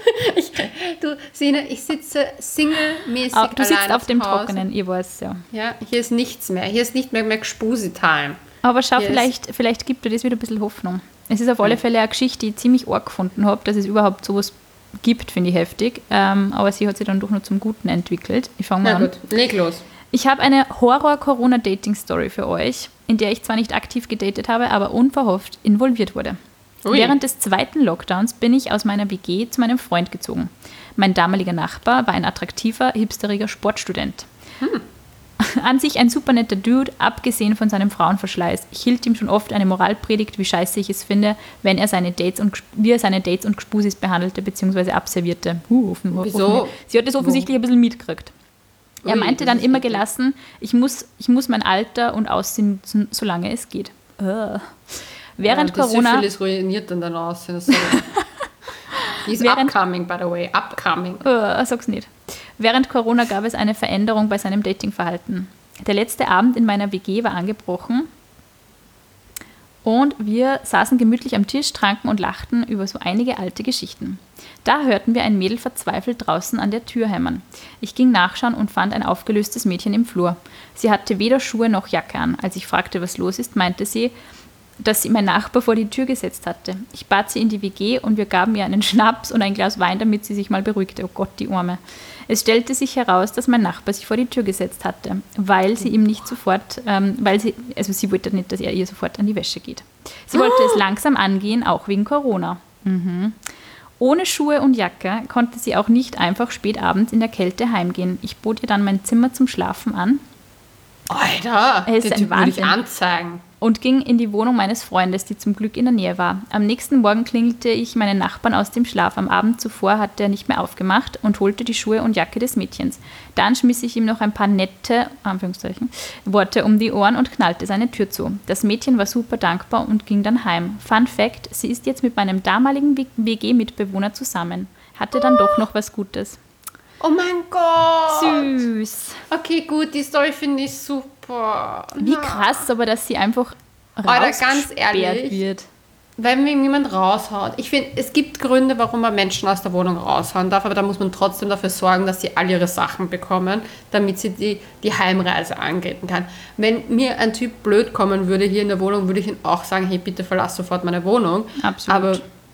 Sina, ich sitze single-mäßig allein.
Du sitzt auf dem Trockenen, ich weiß, ja.
Ja, hier ist nichts mehr. Hier ist nicht mehr Gspusi-Time.
Aber schau, vielleicht gibt dir das wieder ein bisschen Hoffnung. Es ist auf alle Fälle eine Geschichte, die ich ziemlich arg gefunden habe, dass es überhaupt sowas gibt, finde ich heftig. Aber sie hat sich dann doch noch zum Guten entwickelt. Ich fange mal an.
Na gut, leg los.
Ich habe eine Horror-Corona-Dating-Story für euch, in der ich zwar nicht aktiv gedatet habe, aber unverhofft involviert wurde. Ui. Während des 2. Lockdowns bin ich aus meiner WG zu meinem Freund gezogen. Mein damaliger Nachbar war ein attraktiver, hipsteriger Sportstudent. An sich ein super netter Dude, abgesehen von seinem Frauenverschleiß. Ich hielt ihm schon oft eine Moralpredigt, wie scheiße ich es finde, wie er seine Dates und Gspusis behandelte bzw. abservierte.
Wieso?
Sie hat das offensichtlich ein bisschen mitgekriegt. Er meinte dann immer gelassen, ich muss mein Alter und Aussehen, solange es geht. Während Corona...
Syphilis ruiniert dann dein Aussehen. Die ist upcoming, by the way. Upcoming.
Sag's nicht. Während Corona gab es eine Veränderung bei seinem Datingverhalten. Der letzte Abend in meiner WG war angebrochen und wir saßen gemütlich am Tisch, tranken und lachten über so einige alte Geschichten. Da hörten wir ein Mädel verzweifelt draußen an der Tür hämmern. Ich ging nachschauen und fand ein aufgelöstes Mädchen im Flur. Sie hatte weder Schuhe noch Jacke an. Als ich fragte, was los ist, meinte sie, dass sie mein Nachbar vor die Tür gesetzt hatte. Ich bat sie in die WG und wir gaben ihr einen Schnaps und ein Glas Wein, damit sie sich mal beruhigte. Oh Gott, die Arme. Es stellte sich heraus, dass mein Nachbar sich vor die Tür gesetzt hatte, weil sie ihm nicht sofort, sie wollte nicht, dass er ihr sofort an die Wäsche geht. Sie wollte es langsam angehen, auch wegen Corona. Ohne Schuhe und Jacke konnte sie auch nicht einfach spät abends in der Kälte heimgehen. Ich bot ihr dann mein Zimmer zum Schlafen an.
Alter, den Typ würde ich anzeigen.
Und ging in die Wohnung meines Freundes, die zum Glück in der Nähe war. Am nächsten Morgen klingelte ich meinen Nachbarn aus dem Schlaf. Am Abend zuvor hatte er nicht mehr aufgemacht und holte die Schuhe und Jacke des Mädchens. Dann schmiss ich ihm noch ein paar nette, Anführungszeichen, Worte um die Ohren und knallte seine Tür zu. Das Mädchen war super dankbar und ging dann heim. Fun Fact, sie ist jetzt mit meinem damaligen WG-Mitbewohner zusammen. Hatte dann doch noch was Gutes.
Oh mein Gott!
Süß.
Okay, gut, die Story finde ich super.
Wie krass, aber dass sie einfach rausgesperrt wird.
Wenn mir jemand raushaut. Ich finde, es gibt Gründe, warum man Menschen aus der Wohnung raushauen darf, aber da muss man trotzdem dafür sorgen, dass sie all ihre Sachen bekommen, damit sie die Heimreise angehen kann. Wenn mir ein Typ blöd kommen würde hier in der Wohnung, würde ich ihm auch sagen, hey, bitte verlass sofort meine Wohnung.
Absolut.
Aber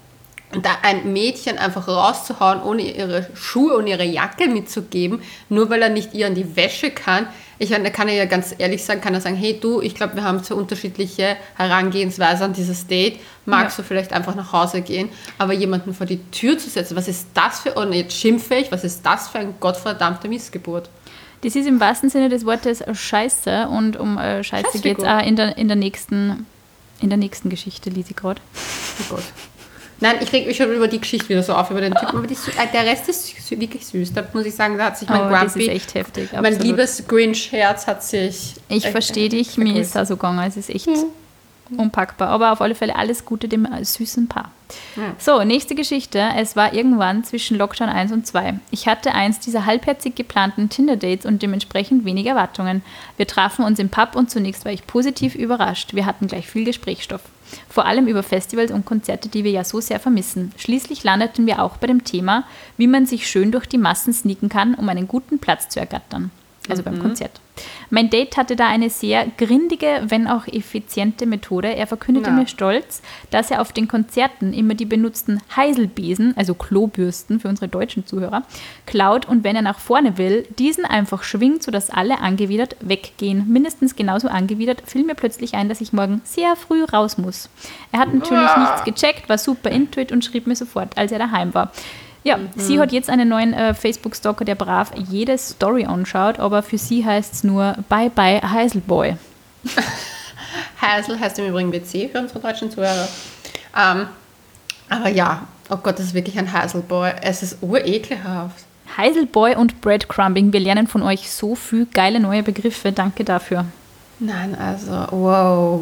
da ein Mädchen einfach rauszuhauen, ohne ihre Schuhe und ihre Jacke mitzugeben, nur weil er nicht ihr an die Wäsche kann. Da kann er ja ganz ehrlich sagen, kann er sagen, hey du, ich glaube, wir haben zwei unterschiedliche Herangehensweisen an dieses Date. Magst du vielleicht einfach nach Hause gehen? Aber jemanden vor die Tür zu setzen, was ist das für, und jetzt schimpfe ich, was ist das für eine gottverdammte Missgeburt?
Das ist im wahrsten Sinne des Wortes Scheiße, und um Scheiße geht es auch in der nächsten Geschichte, lese ich gerade.
Oh Gott. Nein, ich reg mich schon über die Geschichte wieder so auf, über den Typen. Aber der Rest ist wirklich süß. Da muss ich sagen, da hat sich mein Grumpy...
Das ist echt heftig,
mein liebes Grinch-Herz hat sich...
Ich verstehe dich, mir ist es so gegangen. Es ist echt unpackbar. Aber auf alle Fälle alles Gute dem süßen Paar. Ja. So, nächste Geschichte. Es war irgendwann zwischen Lockdown 1 und 2. Ich hatte eins dieser halbherzig geplanten Tinder-Dates und dementsprechend wenig Erwartungen. Wir trafen uns im Pub und zunächst war ich positiv überrascht. Wir hatten gleich viel Gesprächsstoff. Vor allem über Festivals und Konzerte, die wir ja so sehr vermissen. Schließlich landeten wir auch bei dem Thema, wie man sich schön durch die Massen sneaken kann, um einen guten Platz zu ergattern. Also beim Konzert. Mein Date hatte da eine sehr grindige, wenn auch effiziente Methode. Er verkündete mir stolz, dass er auf den Konzerten immer die benutzten Heiselbesen, also Klobürsten für unsere deutschen Zuhörer, klaut und wenn er nach vorne will, diesen einfach schwingt, sodass alle angewidert weggehen. Mindestens genauso angewidert fiel mir plötzlich ein, dass ich morgen sehr früh raus muss. Er hat natürlich nichts gecheckt, war super intuit und schrieb mir sofort, als er daheim war. Ja, sie hat jetzt einen neuen Facebook-Stalker, der brav jede Story anschaut, aber für sie heißt es nur Bye-bye Heiselboy.
Heisel heißt im Übrigen WC für unsere deutschen Zuhörer. Aber ja, oh Gott, das ist wirklich ein Heiselboy. Es ist urekelhaft.
Heiselboy und Breadcrumbing, wir lernen von euch so viel geile neue Begriffe. Danke dafür.
Nein, also, wow.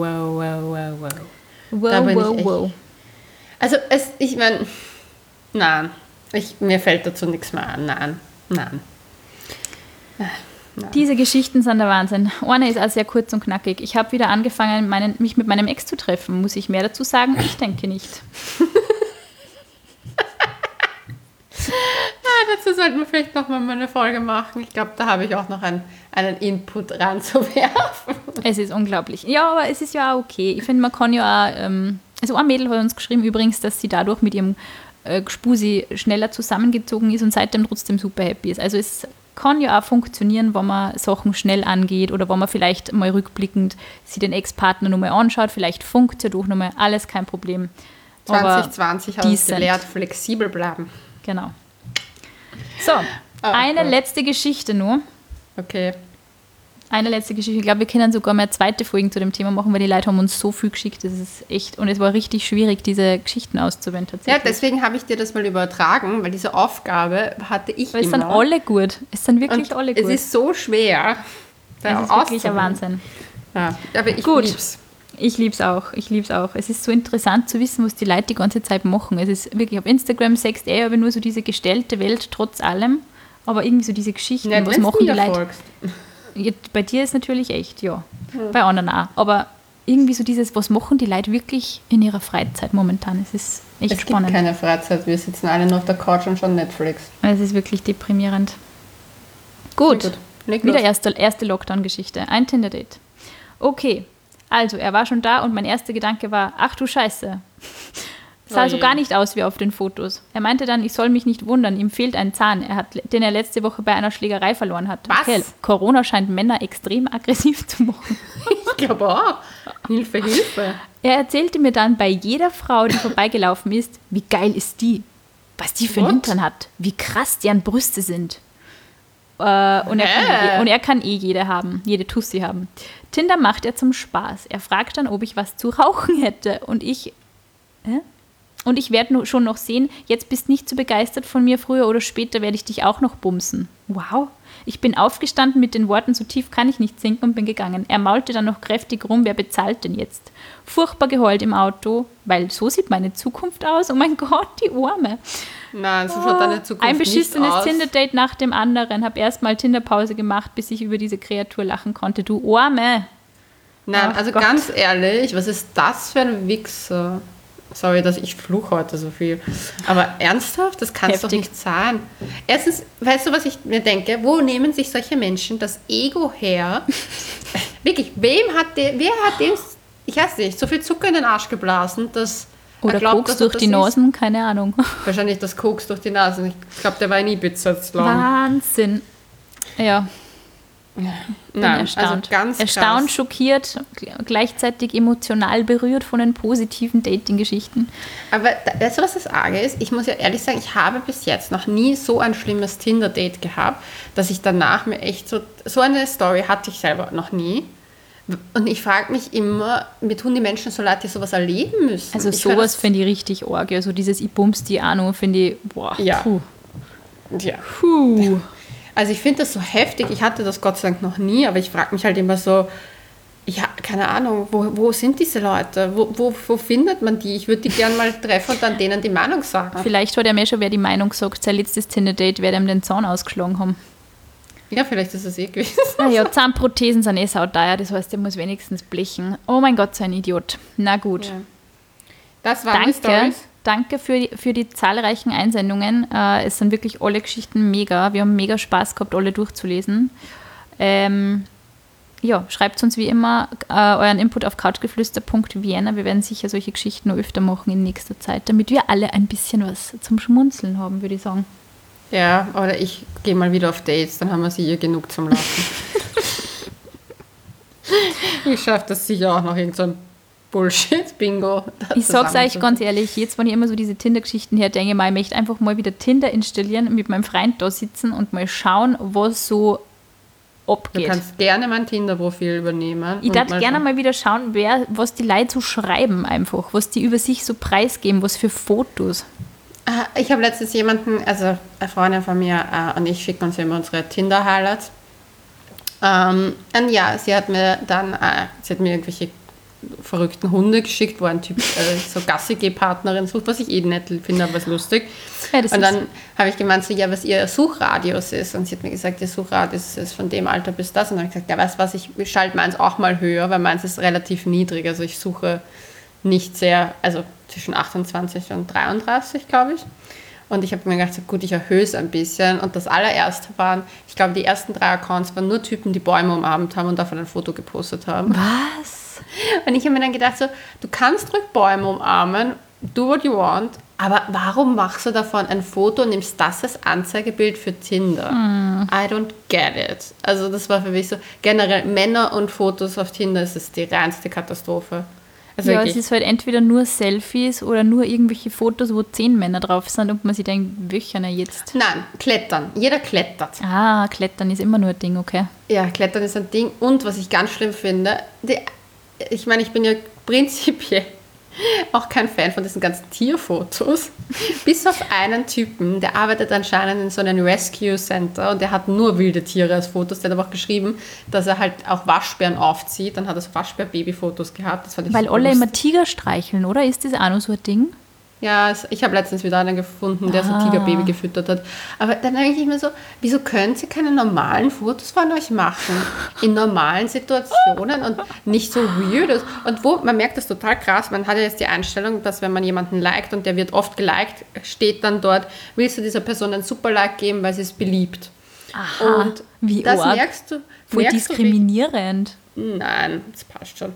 Wow.
Also, ich meine, nein, mir fällt dazu nichts mehr an. Nein.
Diese Geschichten sind der Wahnsinn. Eine ist auch sehr kurz und knackig. Ich habe wieder angefangen, mich mit meinem Ex zu treffen. Muss ich mehr dazu sagen? Ich denke nicht.
Dazu sollten wir vielleicht nochmal eine Folge machen. Ich glaube, da habe ich auch noch einen Input ranzuwerfen.
Es ist unglaublich. Ja, aber es ist ja auch okay. Ich finde, man kann ja auch... Also ein Mädel hat uns geschrieben übrigens, dass sie dadurch mit ihrem Gspusi schneller zusammengezogen ist und seitdem trotzdem super happy ist. Also es kann ja auch funktionieren, wenn man Sachen schnell angeht oder wenn man vielleicht mal rückblickend sich den Ex-Partner nochmal anschaut. Vielleicht funkt ja doch nochmal. Alles kein Problem.
2020 hat uns gelehrt, flexibel bleiben.
Genau. So, eine letzte Geschichte nur.
Okay.
Eine letzte Geschichte. Ich glaube, wir können sogar mal zweite Folgen zu dem Thema machen, weil die Leute haben uns so viel geschickt. Das ist echt, und es war richtig schwierig, diese Geschichten auszuwählen tatsächlich.
Ja, deswegen habe ich dir das mal übertragen, weil diese Aufgabe hatte ich
weil
immer.
Es sind alle gut. Es sind wirklich
und
alle gut.
Es ist so schwer.
Es ist wirklich ein Wahnsinn.
Ja, aber ich lieb's.
Ich liebe es auch. Es ist so interessant zu wissen, was die Leute die ganze Zeit machen. Es ist wirklich, auf Instagram sagst du aber nur so diese gestellte Welt trotz allem, aber irgendwie so diese Geschichten,
ja,
was machen die Leute. Ja, bei dir ist natürlich echt, ja. Bei anderen auch. Aber irgendwie so dieses, was machen die Leute wirklich in ihrer Freizeit momentan? Es ist echt spannend.
Es gibt keine Freizeit, wir sitzen alle nur auf der Couch und schauen Netflix.
Es ist wirklich deprimierend. Gut. Wieder erste Lockdown-Geschichte. Ein Tinder-Date. Okay. Also, er war schon da und mein erster Gedanke war, ach du Scheiße. Sah so gar nicht aus wie auf den Fotos. Er meinte dann, ich soll mich nicht wundern, ihm fehlt ein Zahn, den er letzte Woche bei einer Schlägerei verloren hat.
Was?
Okay, Corona scheint Männer extrem aggressiv zu machen.
Ich glaube auch. Hilfe.
Er erzählte mir dann bei jeder Frau, die vorbeigelaufen ist, wie geil ist die, was die für einen Hintern hat, wie krass deren Brüste sind. Und er kann jede haben, jede Tussi haben. Tinder macht er zum Spaß. Er fragt dann, ob ich was zu rauchen hätte. Und ich werde schon noch sehen, jetzt bist nicht so begeistert von mir, früher oder später werde ich dich auch noch bumsen. Wow. Ich bin aufgestanden mit den Worten, so tief kann ich nicht sinken und bin gegangen. Er maulte dann noch kräftig rum, wer bezahlt denn jetzt? Furchtbar geheult im Auto, weil so sieht meine Zukunft aus. Oh mein Gott, die Arme.
Nein, so schaut deine Zukunft
ein beschissenes
nicht aus.
Tinder-Date nach dem anderen. Habe erstmal Tinderpause gemacht, bis ich über diese Kreatur lachen konnte. Du Arme.
Nein, also Gott. Ganz ehrlich, was ist das für ein Wichser? Sorry, dass ich fluche heute so viel. Aber ernsthaft, das kann es doch nicht sein. Erstens, weißt du, was ich mir denke? Wo nehmen sich solche Menschen das Ego her? Wirklich, wer hat dem, ich weiß nicht, so viel Zucker in den Arsch geblasen, dass
oder glaubt, Koks durch die Nasen, keine Ahnung.
Wahrscheinlich das Koks durch die Nase. Ich glaube, der war in Ibiza jetzt lang.
Wahnsinn. Ja. Bin erstaunt.
Also ganz
erstaunt,
krass.
Schockiert, gleichzeitig emotional berührt von den positiven Dating-Geschichten.
Aber weißt du, was das Arge ist? Ich muss ja ehrlich sagen, ich habe bis jetzt noch nie so ein schlimmes Tinder-Date gehabt, dass ich danach mir echt so eine Story hatte ich selber noch nie. Und ich frage mich immer, mir tun die Menschen so leid, die sowas erleben müssen.
Also sowas finde ich richtig arg. Also dieses Ich bums die Ahnung finde ich, boah,
ja.
Puh.
Ja.
Puh.
Also ich finde das so heftig. Ich hatte das Gott sei Dank noch nie, aber ich frage mich halt immer so, ja, keine Ahnung, wo sind diese Leute? Wo findet man die? Ich würde die gerne mal treffen und dann denen die Meinung sagen.
Vielleicht hat er mir schon wer die Meinung gesagt, sein letztes Tinder-Date werde ihm den Zahn ausgeschlagen haben.
Ja, vielleicht ist es gewesen.
Ja, Zahnprothesen sind sauteuer, das heißt, der muss wenigstens blechen. Oh mein Gott, so ein Idiot. Na gut.
Ja. Das waren die Storys.
Danke für die zahlreichen Einsendungen. Es sind wirklich alle Geschichten mega. Wir haben mega Spaß gehabt, alle durchzulesen. Ja, schreibt uns wie immer euren Input auf couchgeflüster.vienna. Wir werden sicher solche Geschichten noch öfter machen in nächster Zeit, damit wir alle ein bisschen was zum Schmunzeln haben, würde ich sagen.
Ja, oder ich gehe mal wieder auf Dates, dann haben wir sie genug zum Lachen. Ich schaffe das sicher auch noch irgend so ein Bullshit, Bingo.
Ich sag's euch ganz ehrlich, jetzt, wenn ich immer so diese Tinder-Geschichten her denke, ich möchte einfach mal wieder Tinder installieren, mit meinem Freund da sitzen und mal schauen, was so abgeht.
Du kannst gerne mein Tinder-Profil übernehmen.
Ich darf gerne mal wieder schauen, was die Leute so schreiben einfach, was die über sich so preisgeben, was für Fotos.
Ich habe letztens jemanden, also eine Freundin von mir und ich schicken uns immer unsere Tinder-Highlights. Und ja, sie hat mir irgendwelche verrückten Hunde geschickt, wo ein Typ so Gassi-Geh-Partnerin sucht, was ich nett finde, aber was lustig. Ja, und dann habe ich gemeint, so, ja, was ihr Suchradius ist. Und sie hat mir gesagt, ihr Suchradius ist von dem Alter bis das. Und dann habe ich gesagt, ja, weißt du was, ich schalte meins auch mal höher, weil meins ist relativ niedrig. Also ich suche nicht sehr, also zwischen 28 und 33, glaube ich. Und ich habe mir gedacht, so, gut, ich erhöhe es ein bisschen. Und das allererste waren, ich glaube, die ersten 3 Accounts waren nur Typen, die Bäume umarmt haben und davon ein Foto gepostet haben.
Was?
Und ich habe mir dann gedacht, so, du kannst ruhig Bäume umarmen, do what you want, aber warum machst du davon ein Foto und nimmst das als Anzeigebild für Tinder? I don't get it. Also das war für mich so, generell Männer und Fotos auf Tinder ist es die reinste Katastrophe. Also
ja,
wirklich.
es ist halt entweder nur Selfies oder nur irgendwelche Fotos, wo 10 Männer drauf sind und man sich denkt, welcher jetzt?
Nein, klettern. Jeder klettert.
Klettern ist immer nur ein Ding, okay.
Ja, klettern ist ein Ding. Und was ich ganz schlimm finde, ich meine, ich bin ja prinzipiell auch kein Fan von diesen ganzen Tierfotos. Bis auf einen Typen, der arbeitet anscheinend in so einem Rescue Center und der hat nur wilde Tiere als Fotos. Der hat aber auch geschrieben, dass er halt auch Waschbären aufzieht. Dann hat er so Waschbär-Baby-Fotos gehabt. Das fand ich
Weil alle immer Tiger streicheln, oder? Ist das auch noch so ein Ding?
Ja, ich habe letztens wieder einen gefunden, der so Tigerbaby gefüttert hat. Aber dann denke ich mir so, wieso können Sie keine normalen Fotos von euch machen? In normalen Situationen und nicht so weird. Und man merkt das total krass, man hat ja jetzt die Einstellung, dass wenn man jemanden liked und der wird oft geliked, steht dann dort, willst du dieser Person ein Super-Like geben, weil sie ist beliebt.
Aha,
und
wie
das
arg.
merkst du.
Voll diskriminierend.
Nein, das passt schon.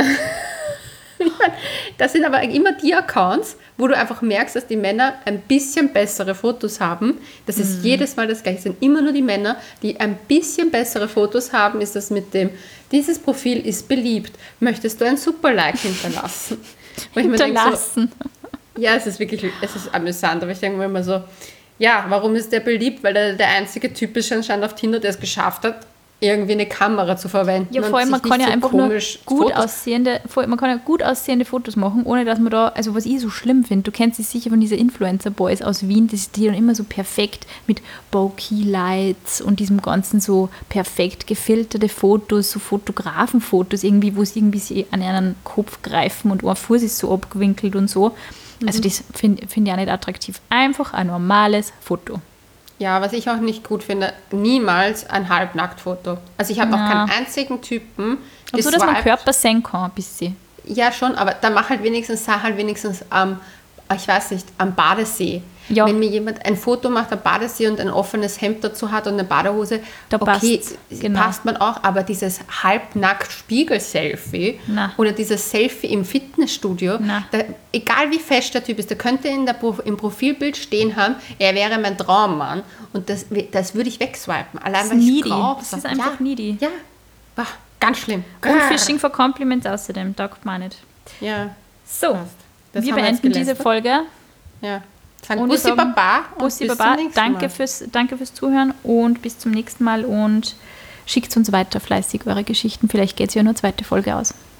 Ich meine, das sind aber immer die Accounts, wo du einfach merkst, dass die Männer ein bisschen bessere Fotos haben. Das ist jedes Mal das Gleiche. Es sind immer nur die Männer, die ein bisschen bessere Fotos haben. Ist das mit dem, dieses Profil ist beliebt. Möchtest du ein Super-Like hinterlassen?
Hinterlassen.
So, ja, es ist amüsant. Aber ich denke mir immer so, ja, warum ist der beliebt? Weil der einzige Typ ist anscheinend auf Tinder, der es geschafft hat, irgendwie eine Kamera zu verwenden.
Ja, vor allem, man kann ja einfach nur gut aussehende Fotos machen, ohne dass man da, also was ich so schlimm finde, du kennst dich sicher von dieser Influencer-Boys aus Wien, die dann immer so perfekt mit Bokeh-Lights und diesem ganzen so perfekt gefilterte Fotos, so Fotografenfotos irgendwie, wo sie irgendwie an einen Kopf greifen und ein Fuß ist so abgewinkelt und so. Also das finde ich auch nicht attraktiv. Einfach ein normales Foto.
Ja, was ich auch nicht gut finde, niemals ein Halbnacktfoto. Also ich habe noch keinen einzigen Typen
geswiped. So, dass man Körper sehen kann ein bisschen.
Ja, schon, aber dann sah halt wenigstens ich weiß nicht, am Badesee. Ja. Wenn mir jemand ein Foto macht am Badesee und ein offenes Hemd dazu hat und eine Badehose,
da
passt man auch, aber dieses Halbnackt-Spiegel-Selfie oder dieses Selfie im Fitnessstudio, egal wie fest der Typ ist, der könnte im Profilbild stehen haben, er wäre mein Traummann und das würde ich wegswipen. Allein weil ich glaube,
das ist einfach needy.
Ja, ganz schlimm.
Und Fishing for Compliments außerdem, taugt man nicht.
Ja.
So, wir beenden diese Folge.
Ja. Sagen Bussi Baba.
Bussi Baba, danke fürs Zuhören und bis zum nächsten Mal und schickt uns weiter fleißig eure Geschichten. Vielleicht geht es ja nur 2. Folge aus.